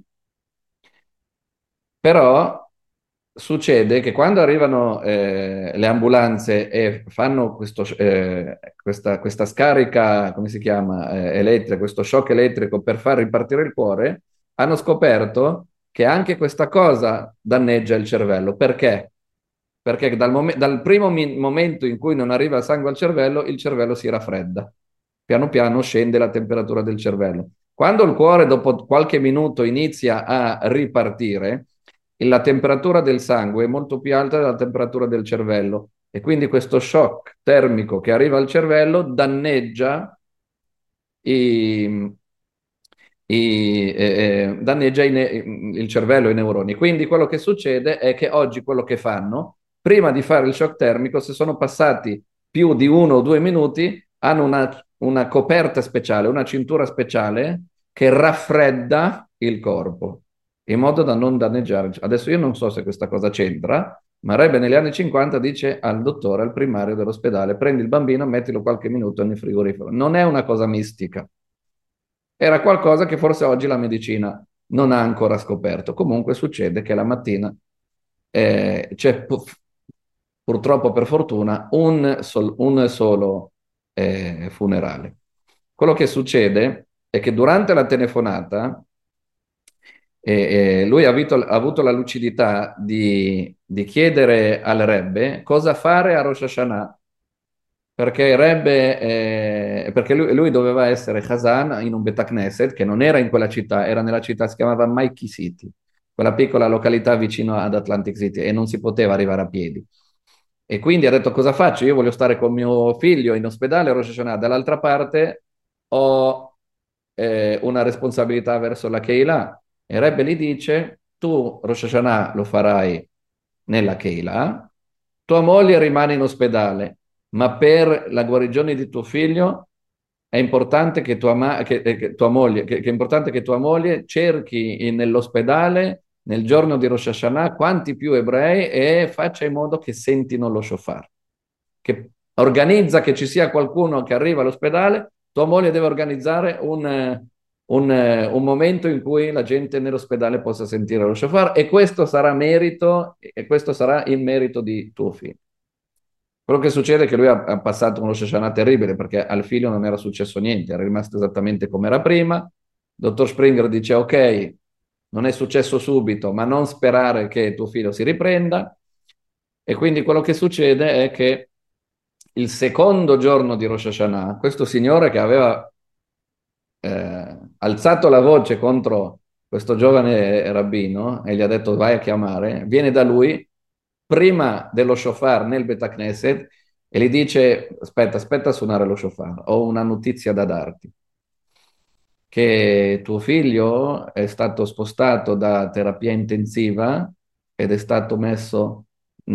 Però succede che quando arrivano le ambulanze e fanno questa scarica, come si chiama, elettrica, questo shock elettrico per far ripartire il cuore, hanno scoperto che anche questa cosa danneggia il cervello. Perché? Perché dal primo momento in cui non arriva il sangue al cervello, il cervello si raffredda. Piano piano scende la temperatura del cervello. Quando il cuore dopo qualche minuto inizia a ripartire, la temperatura del sangue è molto più alta della temperatura del cervello e quindi questo shock termico che arriva al cervello danneggia il cervello e i neuroni. Quindi quello che succede è che oggi quello che fanno, prima di fare il shock termico, se sono passati più di 1 o 2 minuti, hanno una coperta speciale, una cintura speciale che raffredda il corpo in modo da non danneggiare. Adesso io non so se questa cosa c'entra, Ma Rebbe negli anni 50 dice al dottore, al primario dell'ospedale, prendi il bambino, mettilo qualche minuto nel frigorifero. Non è una cosa mistica. Era qualcosa che forse oggi la medicina non ha ancora scoperto. Comunque succede che la mattina c'è purtroppo per fortuna un solo funerale. Quello che succede è che durante la telefonata lui ha avuto la lucidità di chiedere al Rebbe cosa fare a Rosh Hashanah, perché il Rebbe, perché lui doveva essere Chazan in un Bet Knesset che non era in quella città, era nella città, si chiamava Mikey City, quella piccola località vicino ad Atlantic City, e non si poteva arrivare a piedi. E quindi ha detto: cosa faccio? Io voglio stare con mio figlio in ospedale a Rosh Hashanah, dall'altra parte ho una responsabilità verso la Keilah. E il Rebbe gli dice: tu Rosh Hashanah lo farai nella Keilah, tua moglie rimane in ospedale, ma per la guarigione di tuo figlio è importante che che è importante che tua moglie cerchi nell'ospedale nel giorno di Rosh Hashanah quanti più ebrei e faccia in modo che sentino lo shofar. Che organizza che ci sia qualcuno che arriva all'ospedale, tua moglie deve organizzare un momento in cui la gente nell'ospedale possa sentire lo shofar, e questo sarà il merito di tuo figlio. Quello che succede è che lui ha passato uno Rosh Hashanah terribile, perché al figlio non era successo niente, era rimasto esattamente come era prima. Il dottor Springer dice: ok, non è successo subito, ma non sperare che tuo figlio si riprenda. E quindi quello che succede è che il secondo giorno di Rosh Hashanah, questo signore che aveva alzato la voce contro questo giovane rabbino e gli ha detto vai a chiamare, viene da lui prima dello shofar nel Bet Knesset e gli dice: aspetta a suonare lo shofar, ho una notizia da darti, che tuo figlio è stato spostato da terapia intensiva ed è stato messo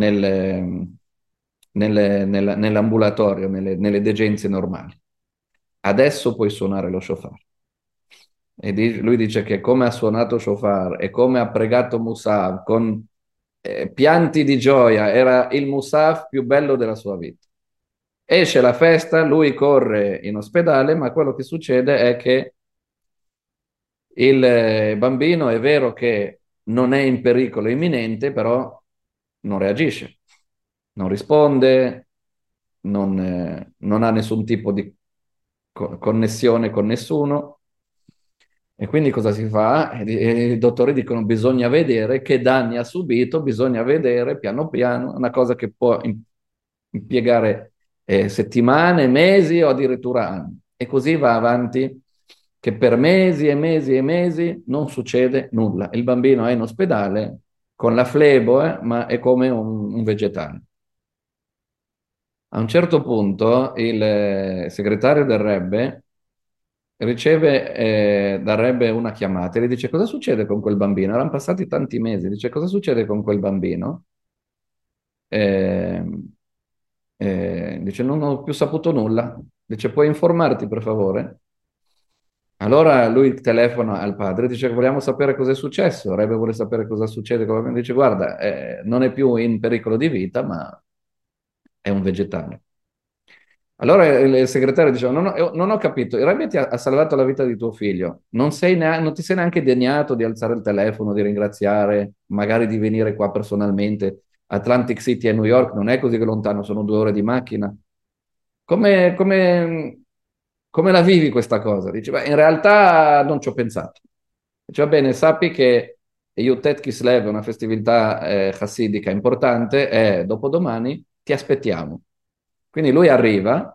nell'ambulatorio, nelle degenze normali. Adesso puoi suonare lo shofar. E lui dice che come ha suonato shofar e come ha pregato Musaf con pianti di gioia, era il Musaf più bello della sua vita. Esce la festa, lui corre in ospedale, ma quello che succede è che il bambino è vero che non è in pericolo imminente, però non reagisce, non risponde, non ha nessun tipo di connessione con nessuno. E quindi cosa si fa? I dottori dicono: bisogna vedere che danni ha subito, bisogna vedere piano piano, una cosa che può impiegare settimane, mesi o addirittura anni. E così va avanti, che per mesi e mesi e mesi non succede nulla. Il bambino è in ospedale con la flebo, ma è come un vegetale. A un certo punto il segretario del Rebbe riceve dal Rebbe una chiamata e gli dice: cosa succede con quel bambino? Erano passati tanti mesi. Dice: cosa succede con quel bambino? Eh, dice: non ho più saputo nulla. Dice: puoi informarti per favore? Allora lui telefona al padre e dice: vogliamo sapere cosa è successo. Il Rebbe vuole sapere cosa succede con il bambino. Dice: guarda, non è più in pericolo di vita, ma è un vegetale. Allora il segretario diceva: non ho capito, il Rebbe ha salvato la vita di tuo figlio, non ti sei neanche degnato di alzare il telefono, di ringraziare, magari di venire qua personalmente. Atlantic City a New York non è così lontano, sono 2 ore di macchina. Come la vivi questa cosa? Dice: beh, in realtà non ci ho pensato. Dice: va bene, sappi che Yutet Kislev è una festività chassidica importante e dopodomani ti aspettiamo. Quindi lui arriva,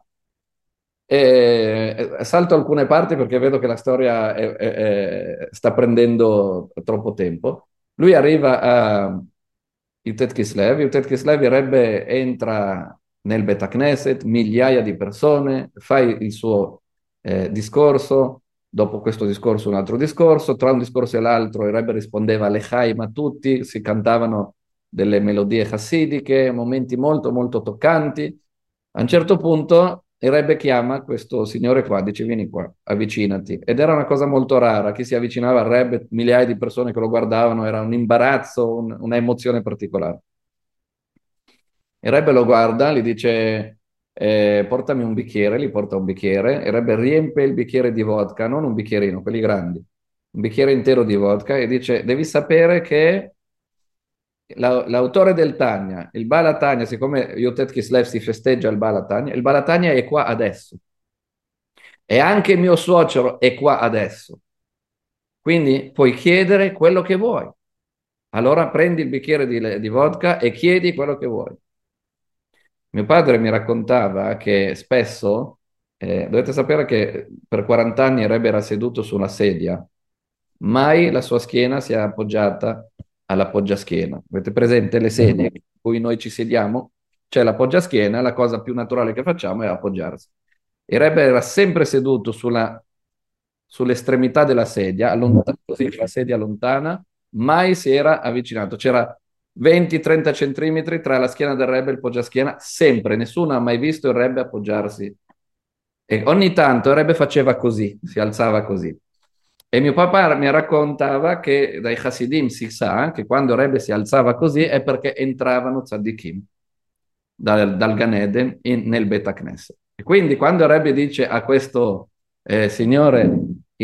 salto alcune parti perché vedo che la storia sta prendendo troppo tempo. Lui arriva a Yutet Kislev, il Rebbe entra nel Bet Knesset, migliaia di persone, fa il suo discorso, dopo questo discorso un altro discorso, tra un discorso e l'altro il Rebbe rispondeva Lechaim a tutti, si cantavano delle melodie chassidiche, momenti molto molto toccanti. A un certo punto il Rebbe chiama questo signore qua, dice: vieni qua, avvicinati. Ed era una cosa molto rara, chi si avvicinava al Rebbe, migliaia di persone che lo guardavano, era un imbarazzo, una emozione particolare. Il Rebbe lo guarda, gli dice portami un bicchiere, gli porta un bicchiere, il Rebbe riempie il bicchiere di vodka, non un bicchierino, quelli grandi, un bicchiere intero di vodka e dice devi sapere che l'autore del Tanya, il Bala Tanya, siccome Yutet Kislev si festeggia il Bala Tanya è qua adesso e anche mio suocero è qua adesso, quindi puoi chiedere quello che vuoi. Allora prendi il bicchiere di vodka e chiedi quello che vuoi. Mio padre mi raccontava che spesso, dovete sapere che per 40 anni il Rebbe era seduto su una sedia, mai la sua schiena si è appoggiata all'appoggiaschiena. Avete presente le sedie in cui noi ci sediamo? C'è l'appoggiaschiena, la cosa più naturale che facciamo è appoggiarsi. Il Rebbe era sempre seduto sull'estremità della sedia, così la sedia lontana, mai si era avvicinato. C'era 20-30 centimetri tra la schiena del Rebbe e il poggiaschiena, sempre. Nessuno ha mai visto il Rebbe appoggiarsi. E ogni tanto il Rebbe faceva così, si alzava così. E mio papà mi raccontava che dai Hasidim si sa che quando il Rebbe si alzava così è perché entravano tzaddikim dal Gan Eden nel Bet Knesset. E quindi quando il Rebbe dice a questo signore,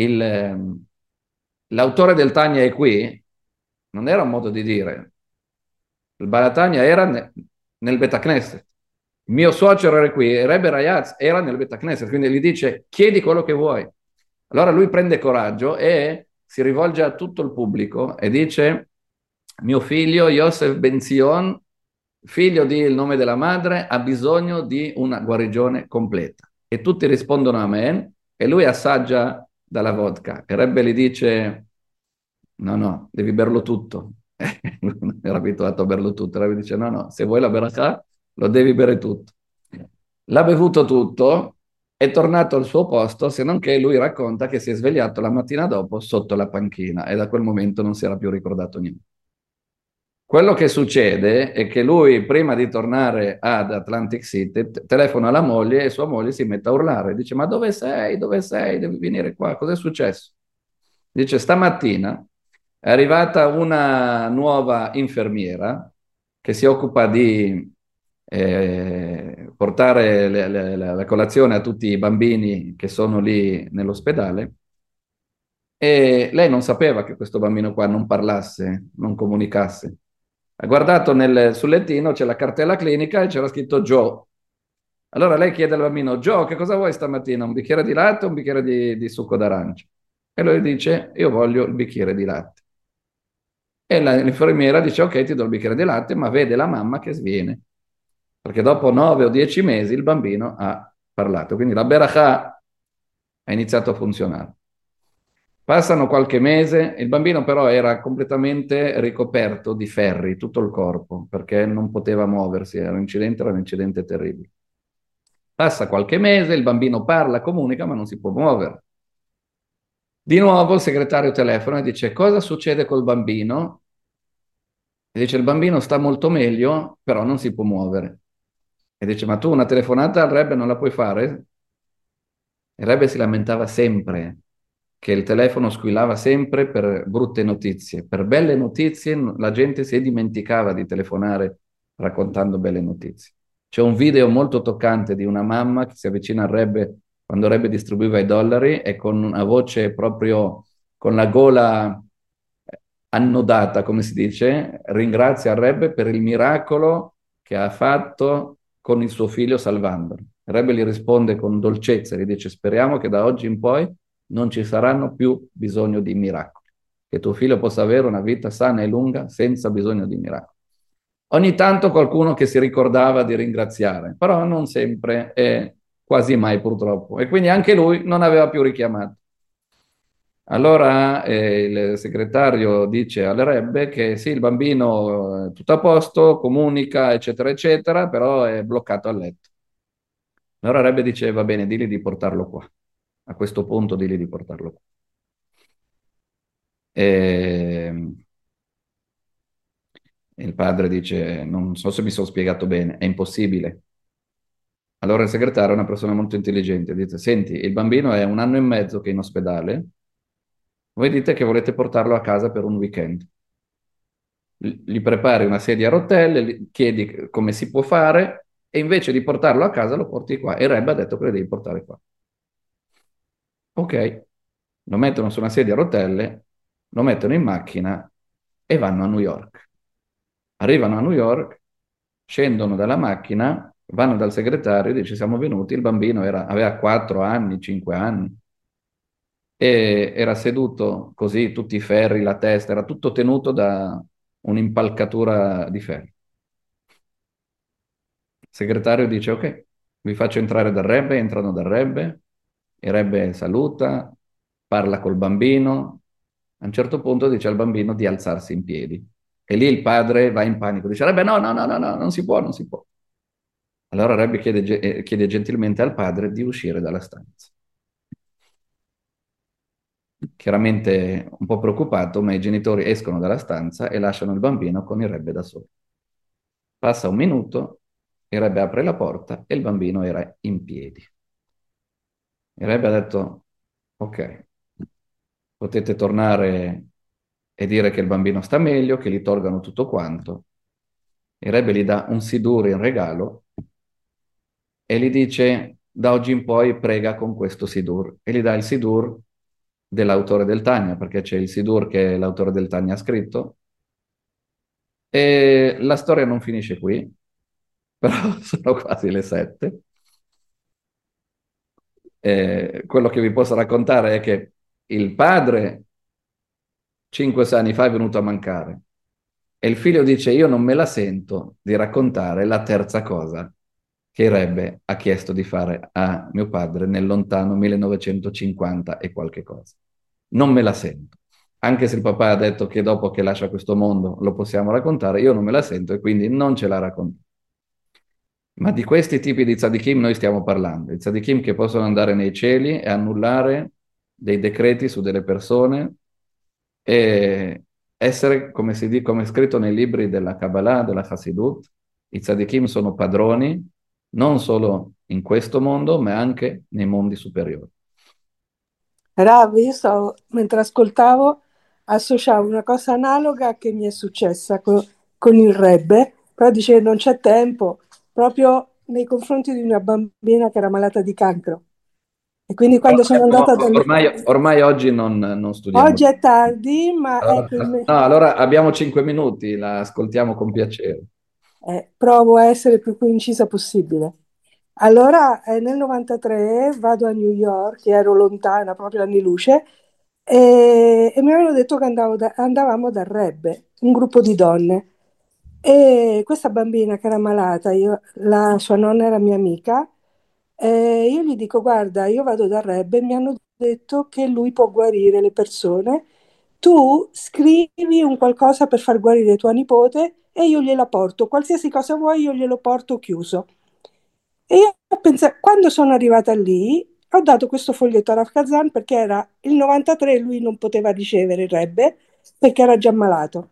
l'autore del Tanya è qui, non era un modo di dire. Il Balatania era nel Bet Knesset. Il mio suocero era qui, il Rebbe Rayaz era nel Bet Knesset, quindi gli dice chiedi quello che vuoi. Allora lui prende coraggio e si rivolge a tutto il pubblico e dice mio figlio Yosef Ben Zion, figlio di il nome della madre, ha bisogno di una guarigione completa. E tutti rispondono amen e lui assaggia dalla vodka. E Rebbe gli dice no, devi berlo tutto. Non era abituato a berlo tutto. Rebbe dice no, se vuoi la berachà lo devi bere tutto. L'ha bevuto tutto, è tornato al suo posto, se non che lui racconta che si è svegliato la mattina dopo sotto la panchina e da quel momento non si era più ricordato niente. Quello che succede è che lui, prima di tornare ad Atlantic City, telefona alla moglie e sua moglie si mette a urlare. Dice, ma dove sei? Dove sei? Devi venire qua. Cos'è successo? Dice, stamattina è arrivata una nuova infermiera che si occupa di portare la colazione a tutti i bambini che sono lì nell'ospedale e lei non sapeva che questo bambino qua non parlasse, non comunicasse. Ha guardato sul lettino, c'è la cartella clinica e c'era scritto Joe. Allora lei chiede al bambino, Joe, che cosa vuoi stamattina? Un bicchiere di latte o un bicchiere di succo d'arancia? E lui dice, io voglio il bicchiere di latte. E l'infermiera dice, ok, ti do il bicchiere di latte, ma vede la mamma che sviene. Perché dopo 9 o 10 mesi il bambino ha parlato. Quindi la berachà ha iniziato a funzionare. Passano qualche mese, il bambino però era completamente ricoperto di ferri, tutto il corpo, perché non poteva muoversi, era un incidente terribile. Passa qualche mese, il bambino parla, comunica, ma non si può muovere. Di nuovo il segretario telefona e dice, cosa succede col bambino? E dice, il bambino sta molto meglio, però non si può muovere. E dice, ma tu una telefonata al Rebbe non la puoi fare? Il Rebbe si lamentava sempre che il telefono squillava sempre per brutte notizie. Per belle notizie la gente si dimenticava di telefonare raccontando belle notizie. C'è un video molto toccante di una mamma che si avvicina al Rebbe quando il Rebbe distribuiva i dollari e con una voce proprio, con la gola annodata, come si dice, ringrazia il Rebbe per il miracolo che ha fatto con il suo figlio salvandolo. Il Rebbe gli risponde con dolcezza, gli dice speriamo che da oggi in poi non ci saranno più bisogno di miracoli, che tuo figlio possa avere una vita sana e lunga senza bisogno di miracoli. Ogni tanto qualcuno che si ricordava di ringraziare, però non sempre e quasi mai purtroppo. E quindi anche lui non aveva più richiamato. Allora il segretario dice al Rebbe che sì, il bambino è tutto a posto, comunica, eccetera, eccetera, però è bloccato a letto. Allora il Rebbe dice, va bene, digli di portarlo qua. A questo punto digli di portarlo qua. E il padre dice, non so se mi sono spiegato bene, è impossibile. Allora il segretario è una persona molto intelligente, dice, senti, il bambino è 1 anno e mezzo che è in ospedale, voi dite che volete portarlo a casa per un weekend. gli prepari una sedia a rotelle, gli chiedi come si può fare e invece di portarlo a casa lo porti qua. E il Rebbe ha detto che lo devi portare qua. Ok, lo mettono su una sedia a rotelle, lo mettono in macchina e vanno a New York. Arrivano a New York, scendono dalla macchina, vanno dal segretario e dice siamo venuti, il bambino aveva 4 anni, 5 anni e era seduto così, tutti i ferri, la testa, era tutto tenuto da un'impalcatura di ferro. Il segretario dice ok, vi faccio entrare dal Rebbe, entrano dal Rebbe, il Rebbe saluta, parla col bambino, a un certo punto dice al bambino di alzarsi in piedi. E lì il padre va in panico, dice Rebbe no, no, no, no, no, non si può, non si può. Allora il Rebbe chiede gentilmente al padre di uscire dalla stanza. Chiaramente un po' preoccupato, ma i genitori escono dalla stanza e lasciano il bambino con il Rebbe da solo. Passa un minuto, il Rebbe apre la porta e il bambino era in piedi. Il Rebbe ha detto, ok, potete tornare e dire che il bambino sta meglio, che gli tolgano tutto quanto. Il Rebbe gli dà un sidur in regalo e gli dice, da oggi in poi prega con questo sidur. E gli dà il sidur dell'autore del Tanya, perché c'è il sidur che l'autore del Tanya ha scritto. E la storia non finisce qui, però sono quasi le 7. Quello che vi posso raccontare è che il padre 5-6 anni fa è venuto a mancare e il figlio dice io non me la sento di raccontare la terza cosa che il Rebbe ha chiesto di fare a mio padre nel lontano 1950 e qualche cosa. Non me la sento. Anche se il papà ha detto che dopo che lascia questo mondo lo possiamo raccontare, io non me la sento e quindi non ce la racconto. Ma di questi tipi di tzadikim noi stiamo parlando, i tzadikim che possono andare nei cieli e annullare dei decreti su delle persone e essere, come si dice, come è scritto nei libri della Kabbalah, della Hasidut, i tzadikim sono padroni non solo in questo mondo, ma anche nei mondi superiori. Rav, mentre ascoltavo, associavo una cosa analoga che mi è successa con il Rebbe, però dice che non c'è tempo, proprio nei confronti di una bambina che era malata di cancro. E quindi quando sono andata Ormai oggi non studiamo. Oggi è tardi, ma ecco No, allora abbiamo 5 minuti, la ascoltiamo con piacere. provo a essere il più incisa possibile. Allora, nel 93 vado a New York, ero lontana, proprio anni luce, e mi avevano detto che andavamo dal Rebbe, un gruppo di donne. E questa bambina che era malata, la sua nonna era mia amica, io gli dico, guarda, io vado dal Rebbe e mi hanno detto che lui può guarire le persone. Tu scrivi un qualcosa per far guarire tua nipote e io gliela porto. Qualsiasi cosa vuoi, io glielo porto chiuso. E io quando sono arrivata lì, ho dato questo foglietto a Rav Kazan perché era il 93 e lui non poteva ricevere il Rebbe perché era già malato.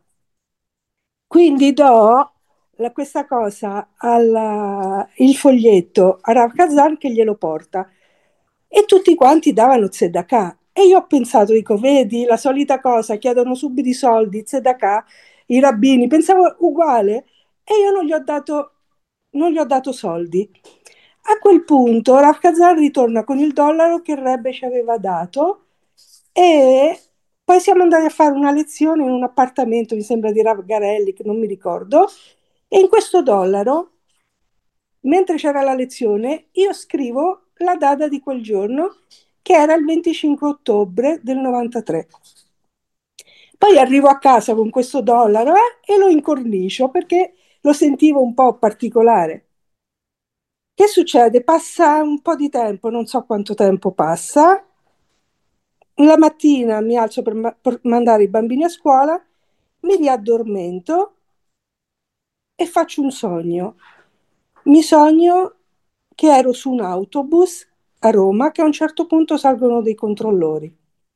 Quindi questa cosa, il foglietto a Rav Kazan che glielo porta e tutti quanti davano tzedakah. E io ho pensato, dico, vedi, la solita cosa, chiedono subito i soldi, tzedakah, i rabbini, pensavo uguale e io non gli ho dato soldi. A quel punto Rav Kazan ritorna con il dollaro che il Rebbe ci aveva dato e poi siamo andati a fare una lezione in un appartamento, mi sembra di Rav Garelli, che non mi ricordo, e in questo dollaro, mentre c'era la lezione, io scrivo la data di quel giorno, che era il 25 ottobre del 93. Poi arrivo a casa con questo dollaro e lo incornicio perché lo sentivo un po' particolare. Che succede? Passa un po' di tempo, non so quanto tempo passa. La mattina mi alzo per mandare i bambini a scuola, mi riaddormento e faccio un sogno. Mi sogno che ero su un autobus a Roma, che a un certo punto salgono dei controllori.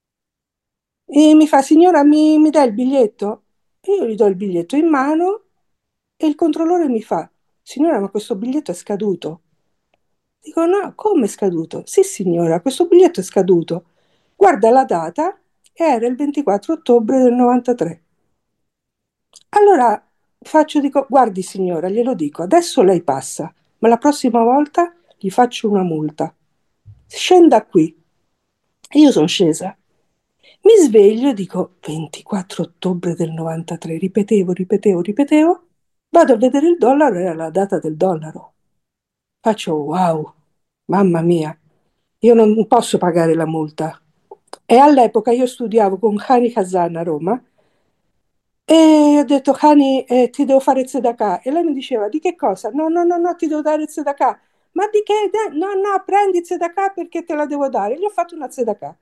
E mi fa, signora, mi dà il biglietto? E io gli do il biglietto in mano e il controllore mi fa, signora, ma questo biglietto è scaduto. Dico, no, come è scaduto? Sì, signora, questo biglietto è scaduto. Guarda la data, era il 24 ottobre del 93. Allora dico, guardi signora, glielo dico, adesso lei passa, ma la prossima volta gli faccio una multa. Scenda qui. E io sono scesa. Mi sveglio e dico 24 ottobre del 93, ripetevo. Vado a vedere il dollaro, era la data del dollaro. Faccio wow, mamma mia, io non posso pagare la multa. E all'epoca io studiavo con Hani Kazan a Roma e ho detto Hani, ti devo fare il tzedakah. E lei mi diceva di che cosa? No, no, no, no, ti devo dare il tzedakah. Ma di che? No, no, prendi il tzedakah perché te la devo dare. Gli ho fatto una tzedakah.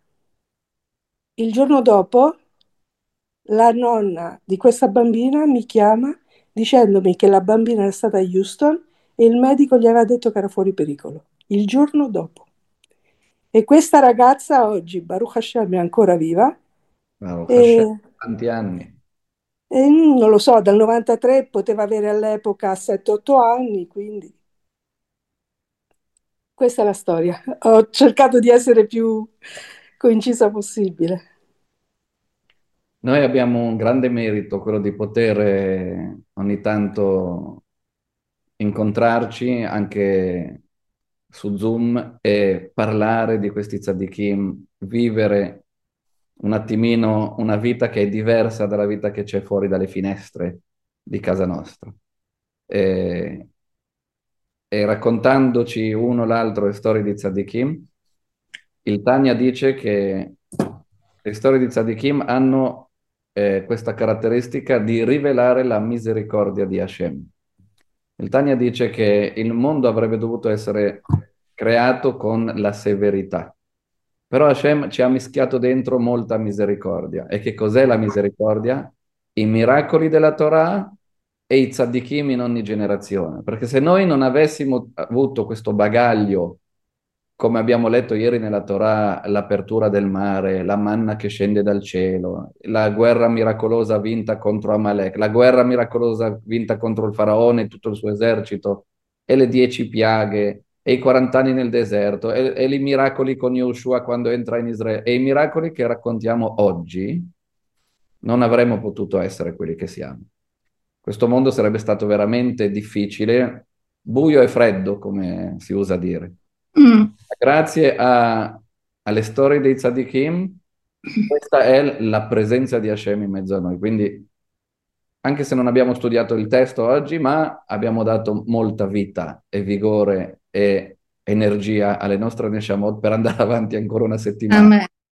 Il giorno dopo la nonna di questa bambina mi chiama dicendomi che la bambina era stata a Houston e il medico gli aveva detto che era fuori pericolo. Il giorno dopo. E questa ragazza oggi, Baruch Hashem, è ancora viva Baruch Hashem, e, tanti anni. non lo so, dal 93 poteva avere all'epoca 7-8 anni, quindi questa è la storia. Ho cercato di essere più concisa possibile. Noi abbiamo un grande merito, quello di poter ogni tanto incontrarci anche su Zoom e parlare di questi tzaddikim, vivere un attimino una vita che è diversa dalla vita che c'è fuori dalle finestre di casa nostra. E, e raccontandoci uno l'altro le storie di tzaddikim, il Tanya dice che le storie di tzaddikim hanno questa caratteristica di rivelare la misericordia di Hashem. Il Tanya dice che il mondo avrebbe dovuto essere creato con la severità, però Hashem ci ha mischiato dentro molta misericordia. E che cos'è la misericordia? I miracoli della Torah e i tzaddikim in ogni generazione. Perché se noi non avessimo avuto questo bagaglio, come abbiamo letto ieri nella Torah, l'apertura del mare, la manna che scende dal cielo, la guerra miracolosa vinta contro Amalek, la guerra miracolosa vinta contro il faraone e tutto il suo esercito, e le 10 piaghe, e i 40 anni nel deserto, e i miracoli con Yoshua quando entra in Israele, e i miracoli che raccontiamo oggi, non avremmo potuto essere quelli che siamo. Questo mondo sarebbe stato veramente difficile, buio e freddo, come si usa dire. Grazie alle storie dei tzaddikim, questa è la presenza di Hashem in mezzo a noi. Quindi, anche se non abbiamo studiato il testo oggi, ma abbiamo dato molta vita e vigore e energia alle nostre Neshamot per andare avanti ancora una settimana. Amen.